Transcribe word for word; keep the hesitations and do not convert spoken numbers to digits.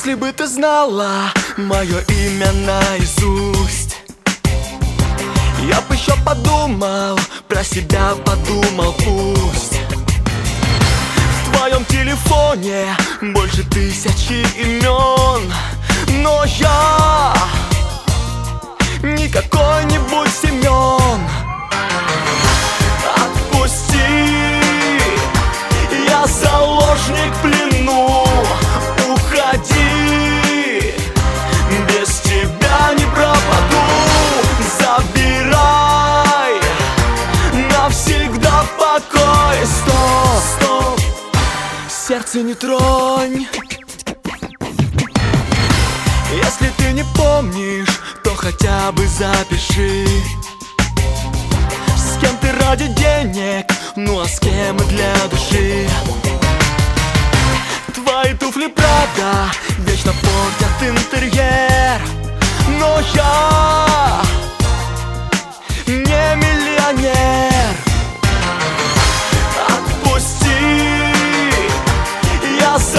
Если бы ты знала мое имя наизусть, я бы еще подумал, про себя подумал пусть. В твоем телефоне больше тысячи имен, но я не какой-нибудь Семен. Отпусти, я заложник в плену. Уходи, без тебя не пропаду. Забирай навсегда покой. Стоп, стоп, сердце не тронь. Если ты не помнишь, то хотя бы запиши, с кем ты ради денег, ну а с кем и для души. Твои туфли Прада вечно портят интерьер, но я